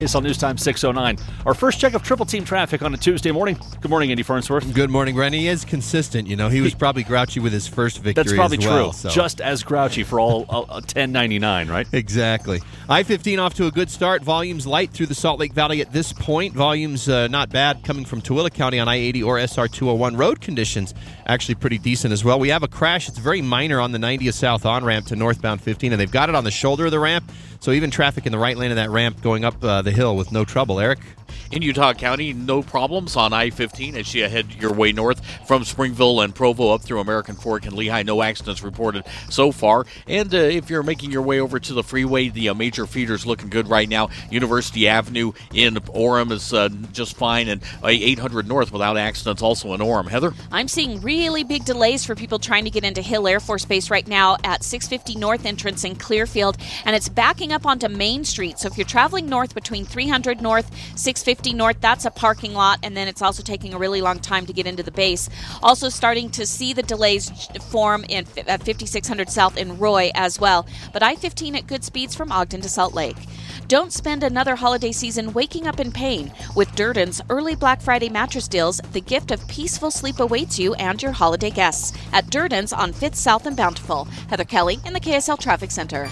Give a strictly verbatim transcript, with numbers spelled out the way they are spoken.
K S L News Time six oh nine. Our first check of Triple Team traffic on a Tuesday morning. Good morning, Andy Farnsworth. Good morning, Brent. He is consistent. You know, he was probably grouchy with his first victory. That's probably as well, true. So. Just as grouchy for all uh, ten ninety-nine, right? Exactly. I fifteen off to a good start. Volumes light through the Salt Lake Valley at this point. Volumes uh, not bad coming from Tooele County on I eighty or S R two oh one. Road conditions actually pretty decent as well. We have a crash. It's very minor on the ninetieth South on-ramp to northbound fifteen, and they've got it on the shoulder of the ramp. So even traffic in the right lane of that ramp going up uh, the hill with no trouble. Eric? In Utah County, no problems on I fifteen as you head your way north from Springville and Provo up through American Fork and Lehigh. No accidents reported so far. And uh, if you're making your way over to the freeway, the uh, major feeder's looking good right now. University Avenue in Orem is uh, just fine, and uh, eight hundred north without accidents also in Orem. Heather? I'm seeing really big delays for people trying to get into Hill Air Force Base right now at six fifty North entrance in Clearfield, and it's backing up onto Main Street. So if you're traveling north between three hundred North, six fifty North, that's a parking lot, and then it's also taking a really long time to get into the base. Also starting to see the delays form in at fifty-six hundred South in Roy as well. But I fifteen at good speeds from Ogden to Salt Lake. Don't spend another holiday season waking up in pain. With Durden's early Black Friday mattress deals, the gift of peaceful sleep awaits you and your holiday guests at Durden's on fifth South and Bountiful. Heather Kelly in the K S L Traffic Center.